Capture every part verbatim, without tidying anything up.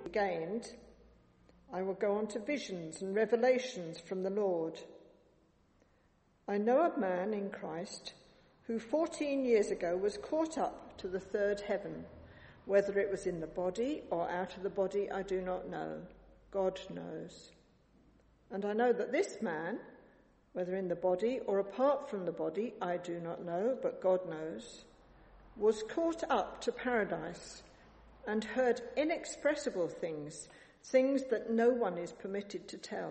gained, I will go on to visions and revelations from the Lord. I know a man in Christ who fourteen years ago was caught up to the third heaven. Whether it was in the body or out of the body, I do not know. God knows. And I know that this man, whether in the body or apart from the body, I do not know, but God knows, was caught up to paradise and heard inexpressible things, things that no one is permitted to tell.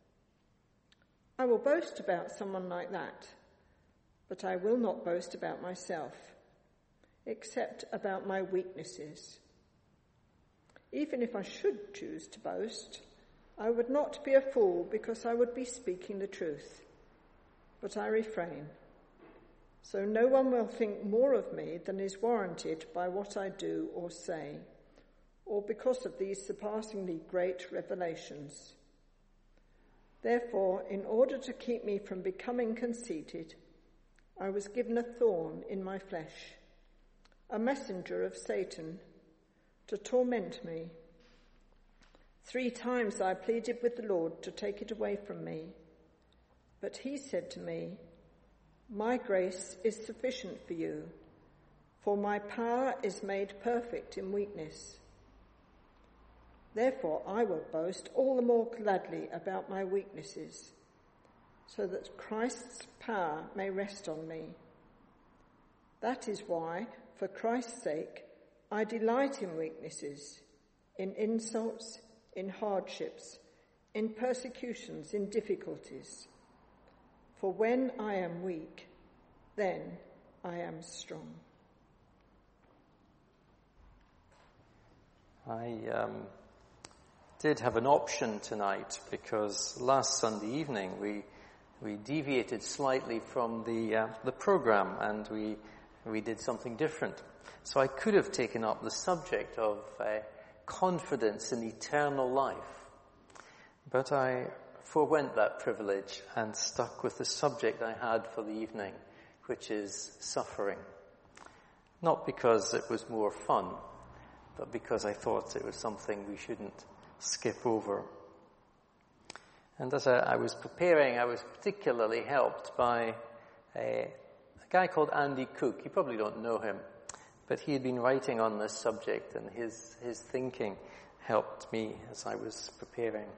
I will boast about someone like that, but I will not boast about myself, except about my weaknesses. Even if I should choose to boast, I would not be a fool because I would be speaking the truth. But I refrain, so no one will think more of me than is warranted by what I do or say, or because of these surpassingly great revelations. Therefore, in order to keep me from becoming conceited, I was given a thorn in my flesh, a messenger of Satan, to torment me. Three times I pleaded with the Lord to take it away from me, but he said to me, "My grace is sufficient for you, for my power is made perfect in weakness. Therefore I will boast all the more gladly about my weaknesses, so that Christ's power may rest on me. That is why, for Christ's sake, I delight in weaknesses, in insults, in hardships, in persecutions, in difficulties. For when I am weak, then I am strong." I um, did have an option tonight because last Sunday evening we we deviated slightly from the uh, the program and we we did something different. So I could have taken up the subject of uh, confidence in eternal life, but I forwent that privilege and stuck with the subject I had for the evening, which is suffering. Not because it was more fun, but because I thought it was something we shouldn't skip over. And as I, I was preparing, I was particularly helped by a, a guy called Andy Cook. You probably don't know him, but he had been writing on this subject, and his, his thinking helped me as I was preparing.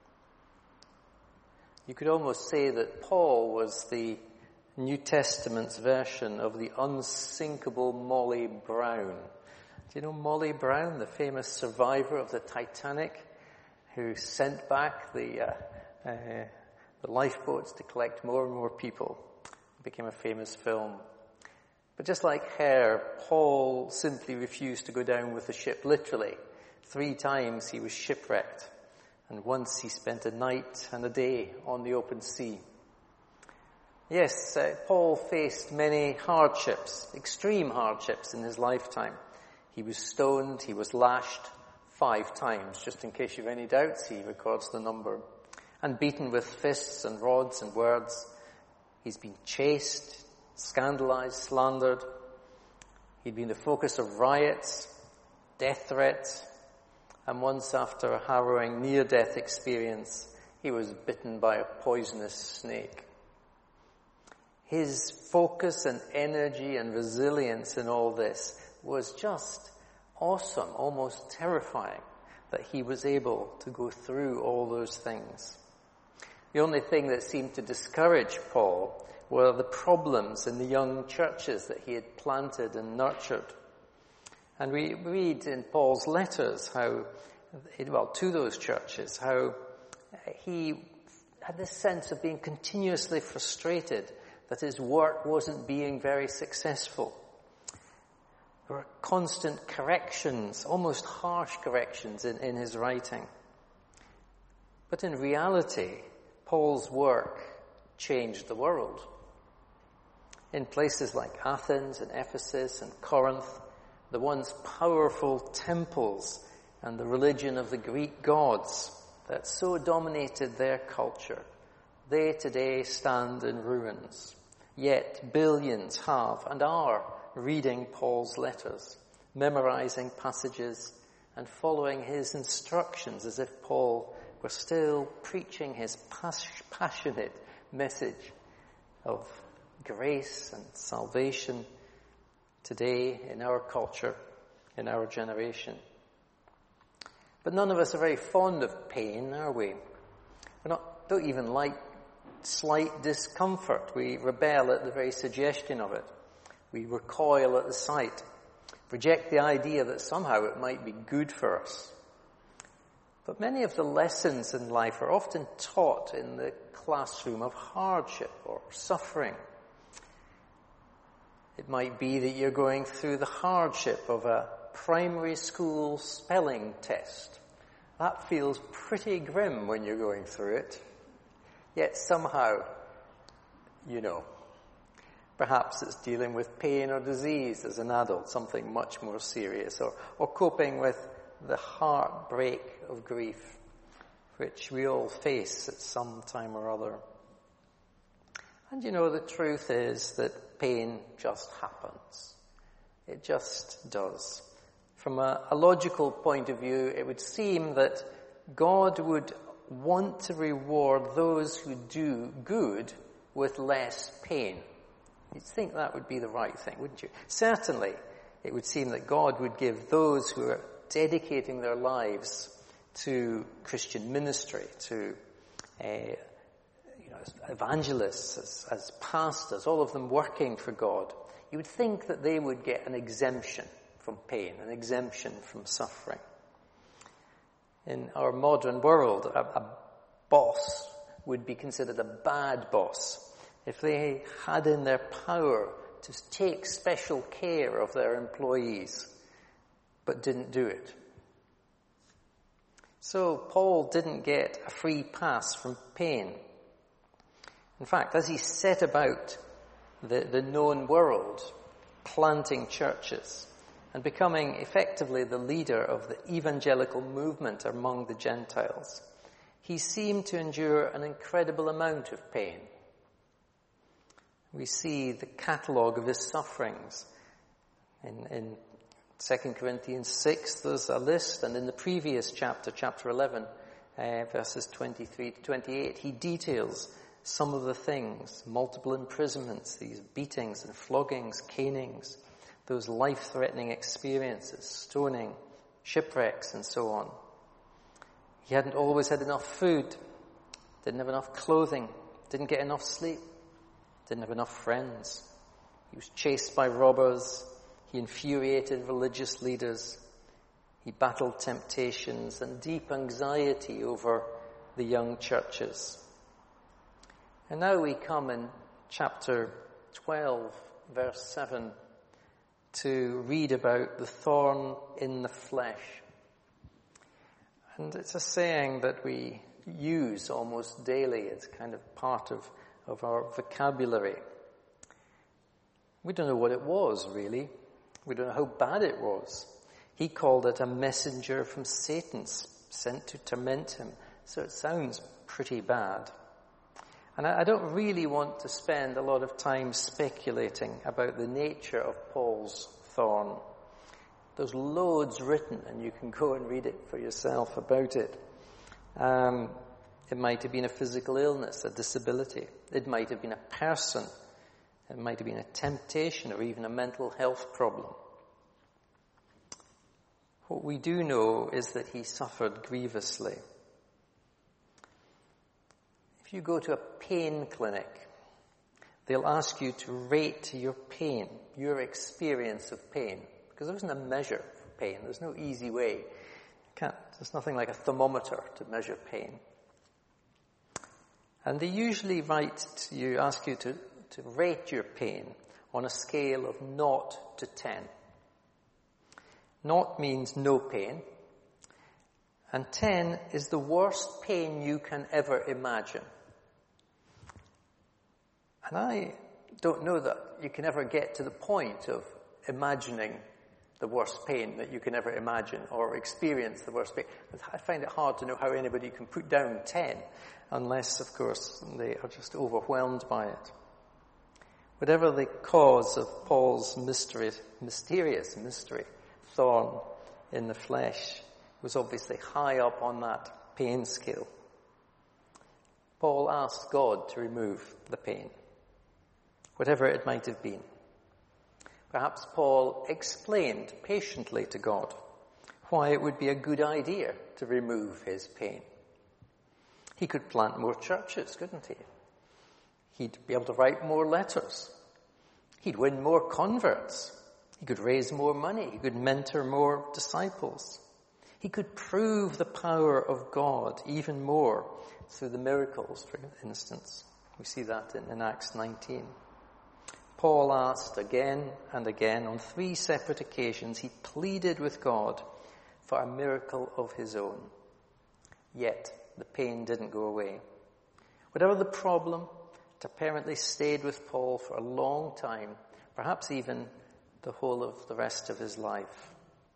You could almost say that Paul was the New Testament's version of the unsinkable Molly Brown. Do you know Molly Brown, the famous survivor of the Titanic, who sent back the uh, uh, the lifeboats to collect more and more people? It became a famous film. But just like her, Paul simply refused to go down with the ship, literally. Three times he was shipwrecked. And once he spent a night and a day on the open sea. Yes, uh, Paul faced many hardships, extreme hardships in his lifetime. He was stoned, he was lashed five times, just in case you have any doubts, he records the number. And beaten with fists and rods and words. He's been chased, scandalized, slandered. He'd been the focus of riots, death threats. And once, after a harrowing near-death experience, he was bitten by a poisonous snake. His focus and energy and resilience in all this was just awesome, almost terrifying, that he was able to go through all those things. The only thing that seemed to discourage Paul were the problems in the young churches that he had planted and nurtured. And we read in Paul's letters how, well, to those churches, how he had this sense of being continuously frustrated that his work wasn't being very successful. There were constant corrections, almost harsh corrections in, in his writing. But in reality, Paul's work changed the world. In places like Athens and Ephesus and Corinth, the once powerful temples and the religion of the Greek gods that so dominated their culture, they today stand in ruins. Yet billions have and are reading Paul's letters, memorizing passages and following his instructions as if Paul were still preaching his pas- passionate message of grace and salvation today in our culture, in our generation. But none of us are very fond of pain, are we? We not, don't even like slight discomfort. We rebel at the very suggestion of it. We recoil at the sight, reject the idea that somehow it might be good for us. But many of the lessons in life are often taught in the classroom of hardship or suffering. It might be that you're going through the hardship of a primary school spelling test. That feels pretty grim when you're going through it. Yet somehow, you know, perhaps it's dealing with pain or disease as an adult, something much more serious, or, or coping with the heartbreak of grief, which we all face at some time or other. And you know, the truth is that pain just happens. It just does. From a, a logical point of view, it would seem that God would want to reward those who do good with less pain. You'd think that would be the right thing, wouldn't you? Certainly, it would seem that God would give those who are dedicating their lives to Christian ministry, to uh, you know, as evangelists, as, as pastors, all of them working for God. You would think that they would get an exemption from pain, an exemption from suffering. In our modern world, a, a boss would be considered a bad boss if they had in their power to take special care of their employees, but didn't do it. So Paul didn't get a free pass from pain. In fact, as he set about the, the known world, planting churches and becoming effectively the leader of the evangelical movement among the Gentiles, he seemed to endure an incredible amount of pain. We see the catalogue of his sufferings. In, in Second Corinthians six, there's a list, and in the previous chapter, chapter eleven, uh, verses twenty-three to twenty-eight, he details some of the things, multiple imprisonments, these beatings and floggings, canings, those life-threatening experiences, stoning, shipwrecks, and so on. He hadn't always had enough food, didn't have enough clothing, didn't get enough sleep, didn't have enough friends. He was chased by robbers. He infuriated religious leaders. He battled temptations and deep anxiety over the young churches. And now we come in chapter twelve, verse seven, to read about the thorn in the flesh. And it's a saying that we use almost daily. It's kind of part of, of our vocabulary. We don't know what it was, really. We don't know how bad it was. He called it a messenger from Satan, sent to torment him. So it sounds pretty bad. And I, I don't really want to spend a lot of time speculating about the nature of Paul's thorn. There's loads written, and you can go and read it for yourself about it. Um, it might have been a physical illness, a disability. It might have been a person. It might have been a temptation or even a mental health problem. What we do know is that he suffered grievously. If you go to a pain clinic, they'll ask you to rate your pain, your experience of pain, because there isn't a measure for pain. There's no easy way. Can't, there's nothing like a thermometer to measure pain. And they usually write to you, ask you to, to rate your pain on a scale of naught to ten. Naught means no pain, and ten is the worst pain you can ever imagine. And I don't know that you can ever get to the point of imagining the worst pain that you can ever imagine or experience the worst pain. I find it hard to know how anybody can put down ten, unless, of course, they are just overwhelmed by it. Whatever the cause of Paul's mystery, mysterious mystery, thorn, in the flesh, was obviously high up on that pain scale. Paul asked God to remove the pain, whatever it might have been. Perhaps Paul explained patiently to God why it would be a good idea to remove his pain. He could plant more churches, couldn't he? He'd be able to write more letters. He'd win more converts. He could raise more money. He could mentor more disciples. He could prove the power of God even more through the miracles, for instance. We see that in, in Acts nineteen. Paul asked again and again, on three separate occasions, he pleaded with God for a miracle of his own. Yet the pain didn't go away. Whatever the problem, it apparently stayed with Paul for a long time, perhaps even the whole of the rest of his life.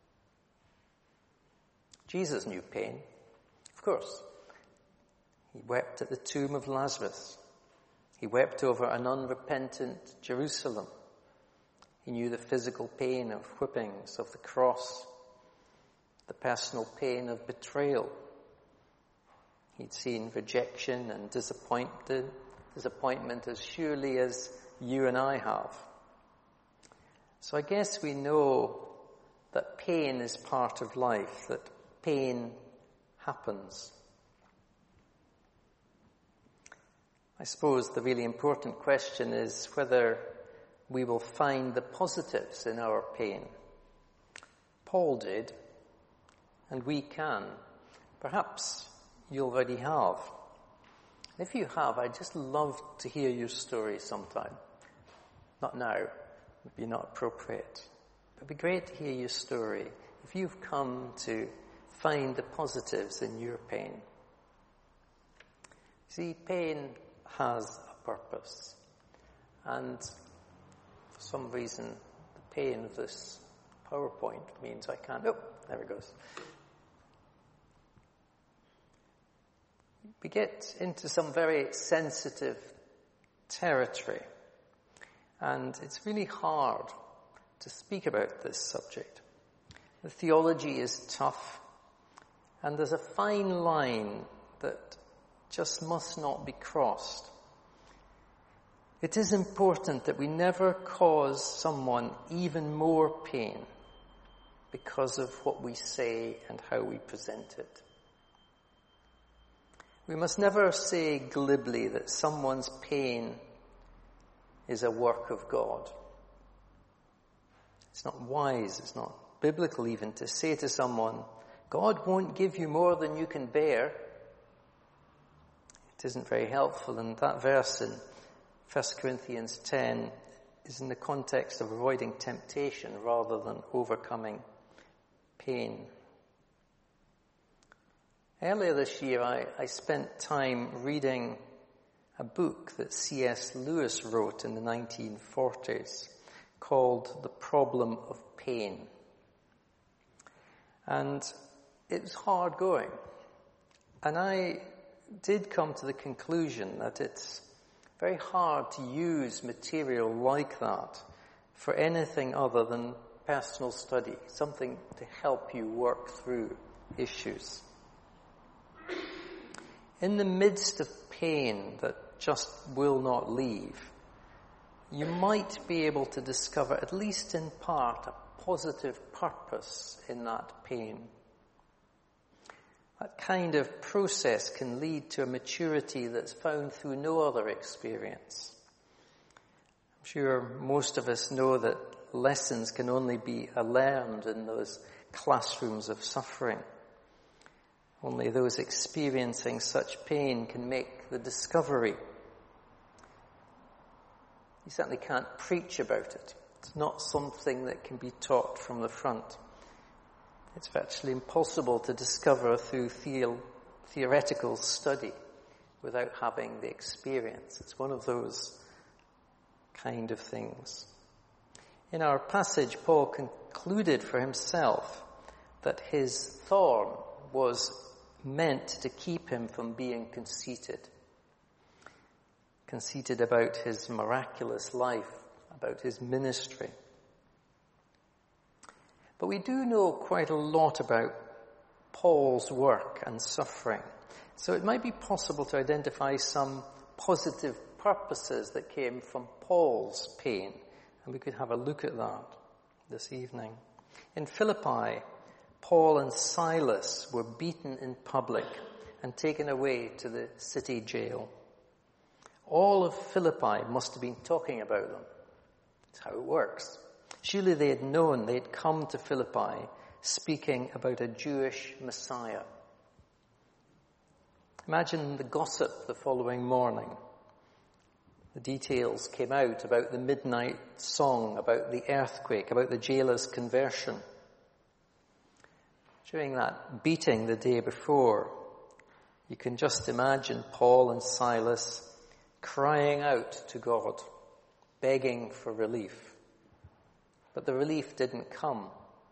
Jesus knew pain, of course. He wept at the tomb of Lazarus. He wept over an unrepentant Jerusalem. He knew the physical pain of whippings, of the cross, the personal pain of betrayal. He'd seen rejection and disappointed, disappointment as surely as you and I have. So I guess we know that pain is part of life, that pain happens. I suppose the really important question is whether we will find the positives in our pain. Paul did, and we can. Perhaps you already have. If you have, I'd just love to hear your story sometime. Not now, it would be not appropriate. It would be great to hear your story if you've come to find the positives in your pain. See, pain has a purpose. And for some reason, the pain of this PowerPoint means I can't... Oh, there it goes. We get into some very sensitive territory. And it's really hard to speak about this subject. The theology is tough. And there's a fine line that just must not be crossed. It is important that we never cause someone even more pain because of what we say and how we present it. We must never say glibly that someone's pain is a work of God. It's not wise, it's not biblical even to say to someone, God won't give you more than you can bear. It isn't very helpful, and that verse in First Corinthians ten is in the context of avoiding temptation rather than overcoming pain. Earlier this year, I, I spent time reading a book that C S Lewis wrote in the nineteen forties called The Problem of Pain. And it was hard going. And I did come to the conclusion that it's very hard to use material like that for anything other than personal study, something to help you work through issues. In the midst of pain that just will not leave, you might be able to discover, at least in part, a positive purpose in that pain. That kind of process can lead to a maturity that's found through no other experience. I'm sure most of us know that lessons can only be learned in those classrooms of suffering. Only those experiencing such pain can make the discovery. You certainly can't preach about it. It's not something that can be taught from the front. It's virtually impossible to discover through theo- theoretical study without having the experience. It's one of those kind of things. In our passage, Paul concluded for himself that his thorn was meant to keep him from being conceited. Conceited about his miraculous life, about his ministry. But we do know quite a lot about Paul's work and suffering. So it might be possible to identify some positive purposes that came from Paul's pain. And we could have a look at that this evening. In Philippi, Paul and Silas were beaten in public and taken away to the city jail. All of Philippi must have been talking about them. That's how it works. Surely they had known, they had come to Philippi speaking about a Jewish Messiah. Imagine the gossip the following morning. The details came out about the midnight song, about the earthquake, about the jailer's conversion. During that beating the day before, you can just imagine Paul and Silas crying out to God, begging for relief. But the relief didn't come.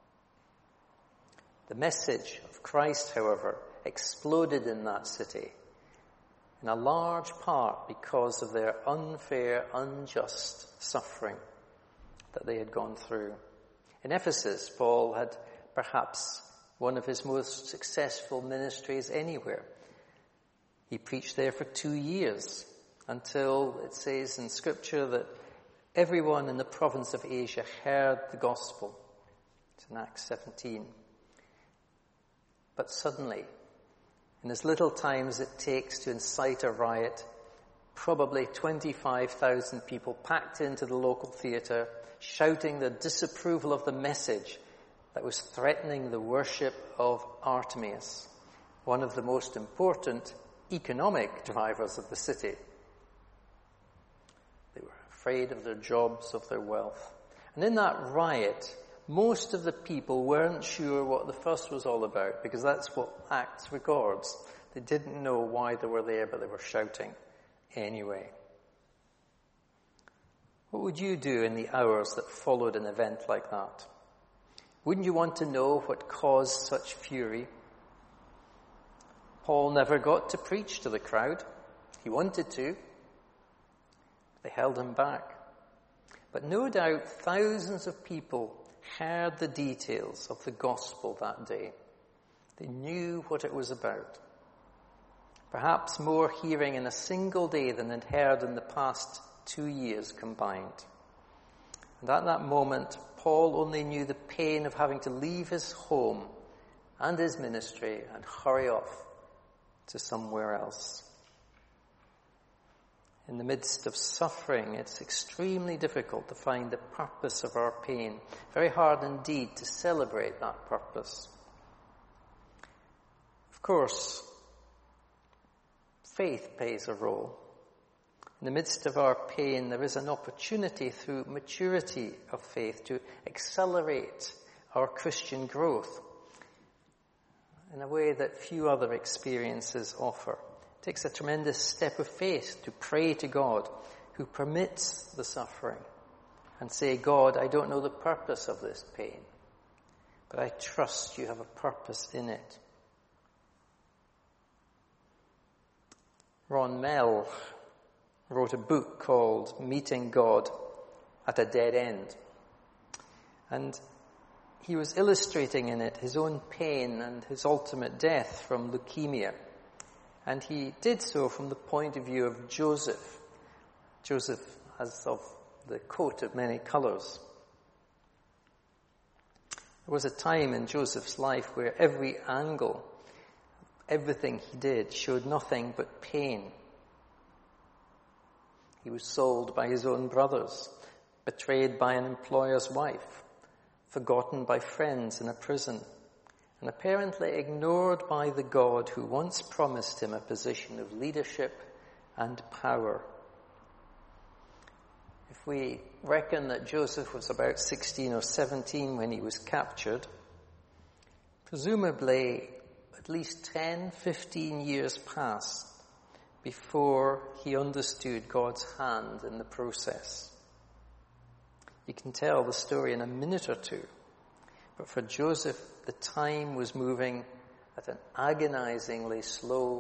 The message of Christ, however, exploded in that city, in a large part because of their unfair, unjust suffering that they had gone through. In Ephesus, Paul had perhaps one of his most successful ministries anywhere. He preached there for two years until it says in Scripture that everyone in the province of Asia heard the gospel. It's in Acts seventeen. But suddenly, in as little time as it takes to incite a riot, probably twenty-five thousand people packed into the local theatre, shouting their disapproval of the message that was threatening the worship of Artemis, one of the most important economic drivers of the city. They were afraid of their jobs, of their wealth. And in that riot, most of the people weren't sure what the fuss was all about, because that's what Acts records. They didn't know why they were there, but they were shouting anyway. What would you do in the hours that followed an event like that? Wouldn't you want to know what caused such fury? Paul never got to preach to the crowd. He wanted to. They held him back. But no doubt thousands of people heard the details of the gospel that day. They knew what it was about. Perhaps more hearing in a single day than they'd heard in the past two years combined. And at that moment, Paul only knew the pain of having to leave his home and his ministry and hurry off to somewhere else. In the midst of suffering, it's extremely difficult to find the purpose of our pain. Very hard indeed to celebrate that purpose. Of course, faith plays a role. In the midst of our pain, there is an opportunity through maturity of faith to accelerate our Christian growth in a way that few other experiences offer. It takes a tremendous step of faith to pray to God who permits the suffering and say, God, I don't know the purpose of this pain, but I trust you have a purpose in it. Ron Mell wrote a book called Meeting God at a Dead End. And he was illustrating in it his own pain and his ultimate death from leukemia. And he did so from the point of view of Joseph. Joseph as of the coat of many colors. There was a time in Joseph's life where every angle, everything he did showed nothing but pain. He was sold by his own brothers, betrayed by an employer's wife, forgotten by friends in a prison, and apparently ignored by the God who once promised him a position of leadership and power. If we reckon that Joseph was about sixteen or seventeen when he was captured, presumably at least ten, fifteen years passed before he understood God's hand in the process. You can tell the story in a minute or two, but for Joseph, the time was moving at an agonizingly slow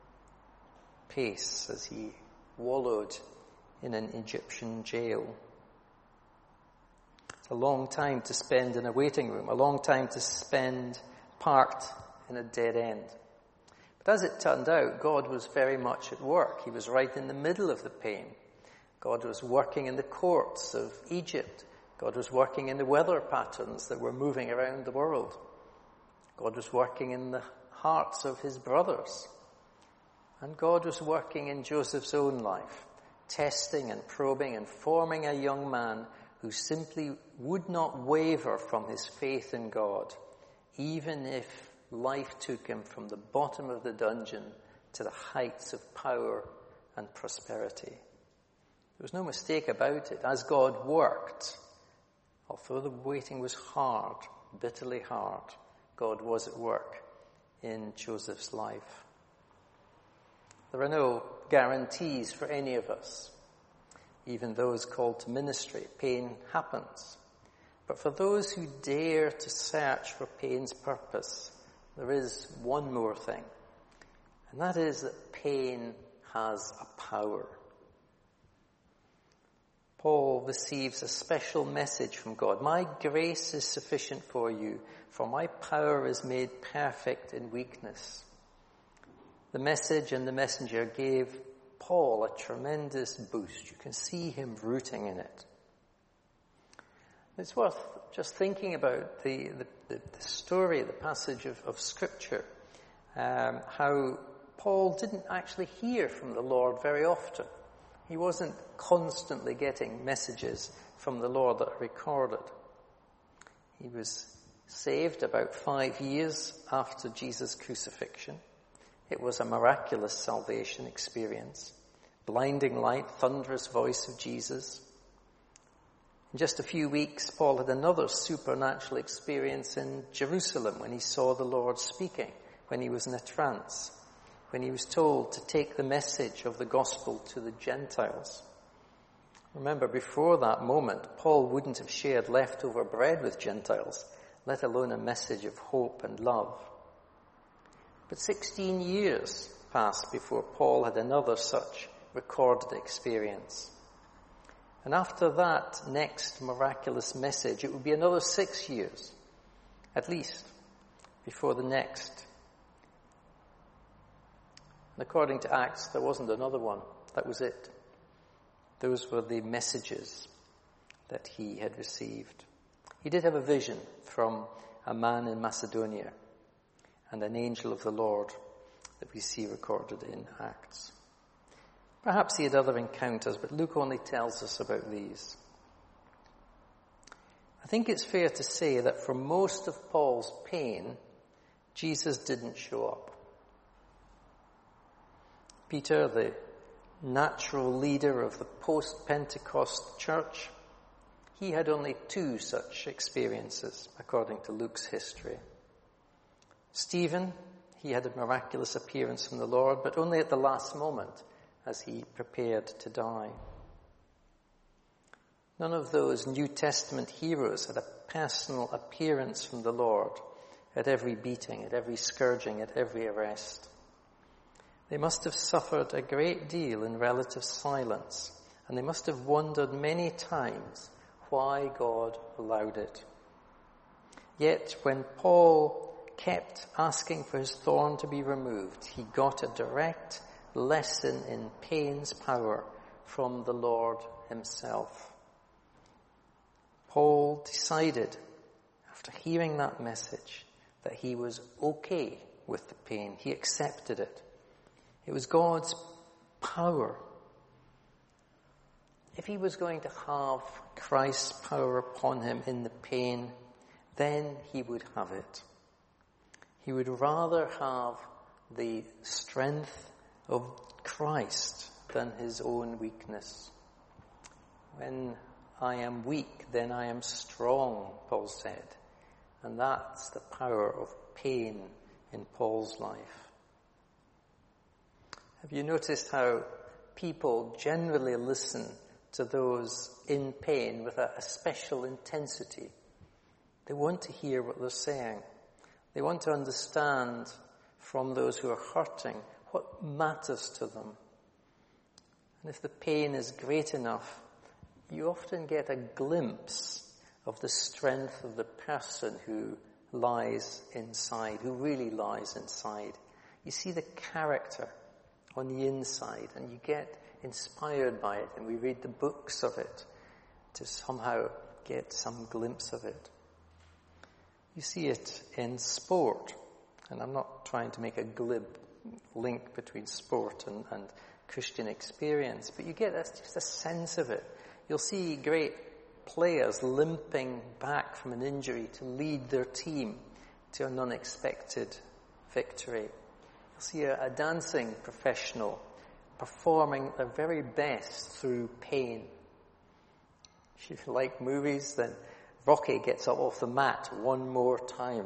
pace as he wallowed in an Egyptian jail. a long time to spend in a waiting room, a long time to spend parked in a dead end. But as it turned out, God was very much at work. He was right in the middle of the pain. God was working in the courts of Egypt. God was working in the weather patterns that were moving around the world. God was working in the hearts of his brothers. And God was working in Joseph's own life, testing and probing and forming a young man who simply would not waver from his faith in God, even if life took him from the bottom of the dungeon to the heights of power and prosperity. There was no mistake about it. As God worked, although the waiting was hard, bitterly hard, God was at work in Joseph's life. There are no guarantees for any of us. Even those called to ministry, pain happens. But for those who dare to search for pain's purpose, there is one more thing. And that is that pain has a power. Paul receives a special message from God. My grace is sufficient for you, for my power is made perfect in weakness. The message and the messenger gave Paul a tremendous boost. You can see him rooting in it. It's worth just thinking about the, the, the story, the passage of, of Scripture, um, how Paul didn't actually hear from the Lord very often. He wasn't constantly getting messages from the Lord that are recorded. He was saved about five years after Jesus' crucifixion. It was a miraculous salvation experience. Blinding light, thunderous voice of Jesus. In just a few weeks, Paul had another supernatural experience in Jerusalem when he saw the Lord speaking, when he was in a trance, when he was told to take the message of the gospel to the Gentiles. Remember, before that moment, Paul wouldn't have shared leftover bread with Gentiles, let alone a message of hope and love. But sixteen years passed before Paul had another such recorded experience. And after that next miraculous message, it would be another six years, at least, before the next. And according to Acts, there wasn't another one. That was it. Those were the messages that he had received. He did have a vision from a man in Macedonia and an angel of the Lord that we see recorded in Acts. Perhaps he had other encounters, but Luke only tells us about these. I think it's fair to say that for most of Paul's pain, Jesus didn't show up. Peter, the natural leader of the post-Pentecost church, he had only two such experiences, according to Luke's history. Stephen, he had a miraculous appearance from the Lord, but only at the last moment as he prepared to die. None of those New Testament heroes had a personal appearance from the Lord at every beating, at every scourging, at every arrest. They must have suffered a great deal in relative silence, and they must have wondered many times why God allowed it. Yet when Paul kept asking for his thorn to be removed, he got a direct lesson in pain's power from the Lord himself. Paul decided, after hearing that message, that he was okay with the pain. He accepted it. It was God's power. If he was going to have Christ's power upon him in the pain, then he would have it. He would rather have the strength of Christ than his own weakness. When I am weak, then I am strong, Paul said. And that's the power of pain in Paul's life. Have you noticed how people generally listen to those in pain with a, a special intensity? They want to hear what they're saying. They want to understand from those who are hurting what matters to them. And if the pain is great enough, you often get a glimpse of the strength of the person who lies inside, who really lies inside. You see the character on the inside, and you get inspired by it, and we read the books of it to somehow get some glimpse of it. You see it in sport, and I'm not trying to make a glib link between sport and, and Christian experience, but you get just a sense of it. You'll see great players limping back from an injury to lead their team to an unexpected victory. You'll see a, a dancing professional performing their very best through pain. If you like movies, then Rocky gets up off the mat one more time.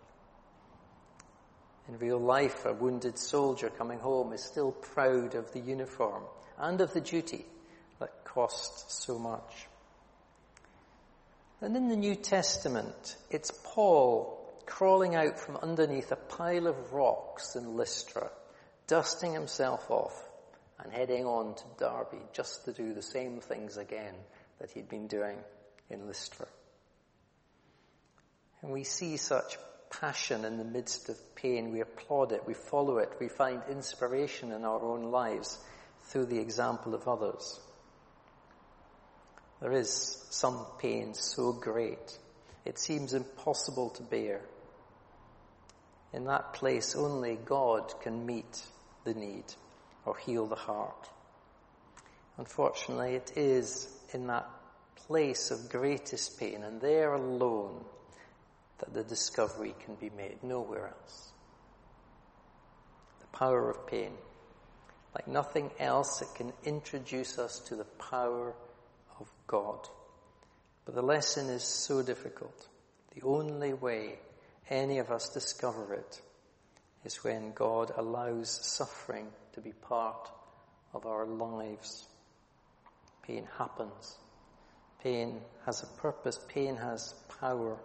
In real life, a wounded soldier coming home is still proud of the uniform and of the duty that cost so much. And in the New Testament, it's Paul crawling out from underneath a pile of rocks in Lystra, dusting himself off and heading on to Derbe just to do the same things again that he'd been doing in Lystra. And we see such passion in the midst of pain. We applaud it, we follow it, we find inspiration in our own lives through the example of others. There is some pain so great, it seems impossible to bear. In that place, only God can meet the need or heal the heart. Unfortunately, it is in that place of greatest pain, and there alone, that the discovery can be made, nowhere else. The power of pain. Like nothing else, it can introduce us to the power of God. But the lesson is so difficult. The only way any of us discover it is when God allows suffering to be part of our lives. Pain happens. Pain has a purpose. Pain has power.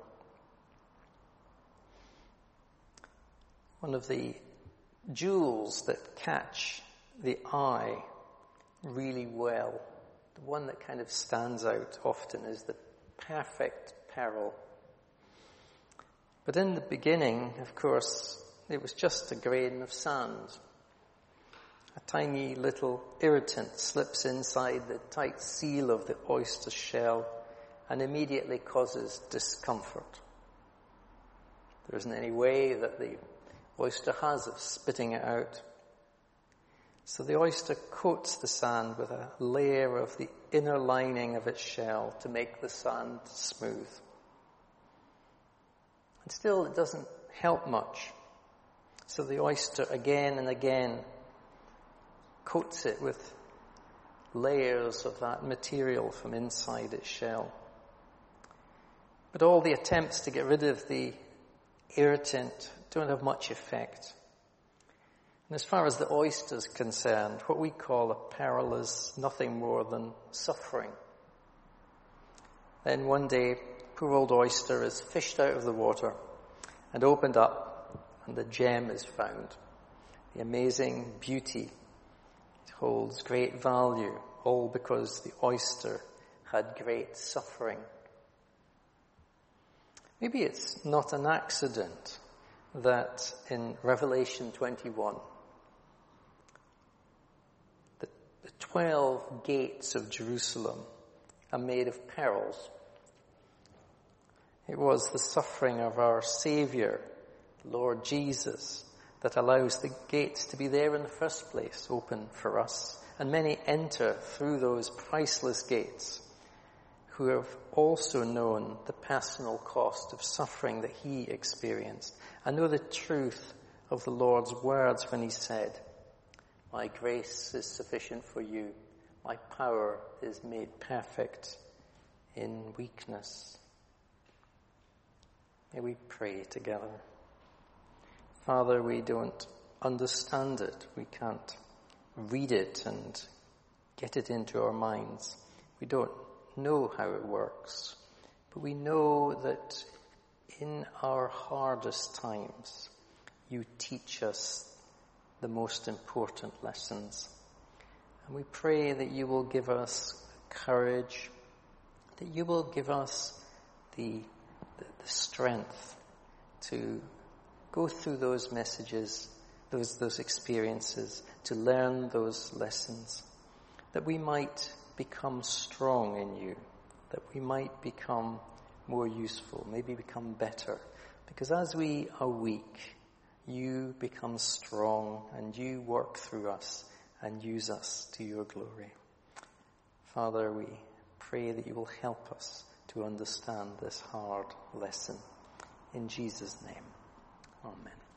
One of the jewels that catch the eye really well, the one that kind of stands out often, is the perfect peril. But in the beginning, of course, it was just a grain of sand. A tiny little irritant slips inside the tight seal of the oyster shell and immediately causes discomfort. There isn't any way that the oyster has of spitting it out. So the oyster coats the sand with a layer of the inner lining of its shell to make the sand smooth. And still it doesn't help much. So the oyster again and again coats it with layers of that material from inside its shell. But all the attempts to get rid of the irritant don't have much effect. And as far as the oyster is concerned, what we call a peril is nothing more than suffering. Then one day, poor old oyster is fished out of the water and opened up, and the gem is found. The amazing beauty. It holds great value, all because the oyster had great suffering. Maybe it's not an accident that in Revelation twenty-one, the, the twelve gates of Jerusalem are made of pearls. It was the suffering of our Saviour, Lord Jesus, that allows the gates to be there in the first place, open for us. And many enter through those priceless gates who have also known the personal cost of suffering that he experienced, and know the truth of the Lord's words when he said, "My grace is sufficient for you. My power is made perfect in weakness." May we pray together. Father, we don't understand it. We can't read it and get it into our minds. We don't know how it works, but we know that in our hardest times, you teach us the most important lessons. And we pray that you will give us courage, that you will give us the, the, the strength to go through those messages, those, those experiences, to learn those lessons, that we might become strong in you, that we might become more useful, maybe become better. Because as we are weak, you become strong and you work through us and use us to your glory. Father, we pray that you will help us to understand this hard lesson. In Jesus' name, amen.